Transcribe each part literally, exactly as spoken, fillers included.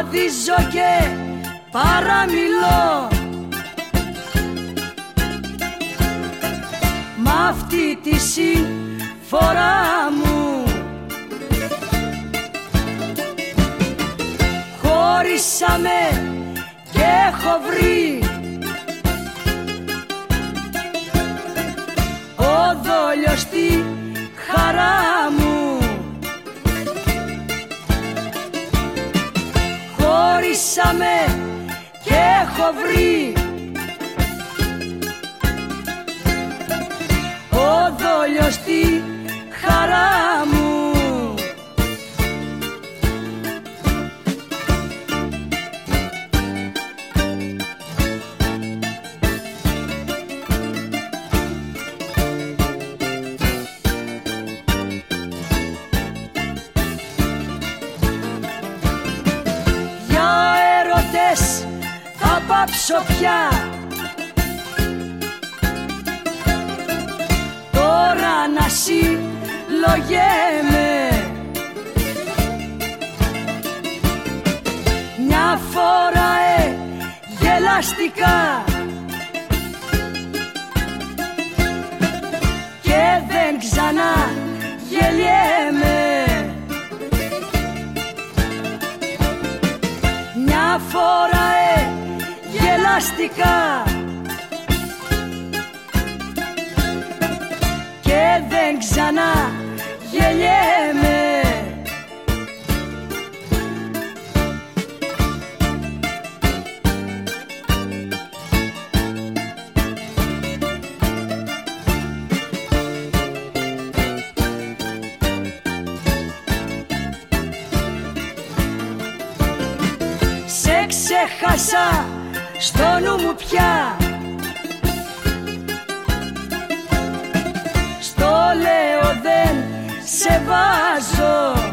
βαδίζω και παραμιλώ μ' αυτή τη συμφορά μου. Χωρίσαμε και έχω βρει ο δόλιος στη χαρά μου. Χωρίσαμε και έχω βρει ο δόλιος στη χαρά μου. Θα πάψω πια τώρα να συλλογέμαι. Μια φορά ε, γελαστικά και δεν ξανά γελιέμαι. Μια φορά ε, γελαστικά και δεν ξανά γελιέμαι. Σε ξέχασα στο νου μου πια, στο λέω δεν σε βάζω.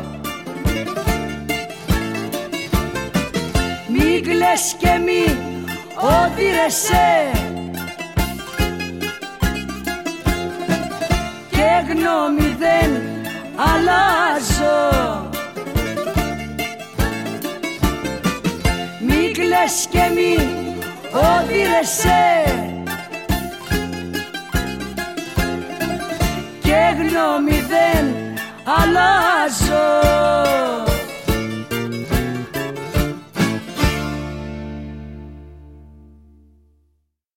Μη κλαις και μη οδύρεσαι και γνώμη δεν αλλάζω. Μη κλαις και μη οδύρεσαι και γνώμη δεν αλλάζω.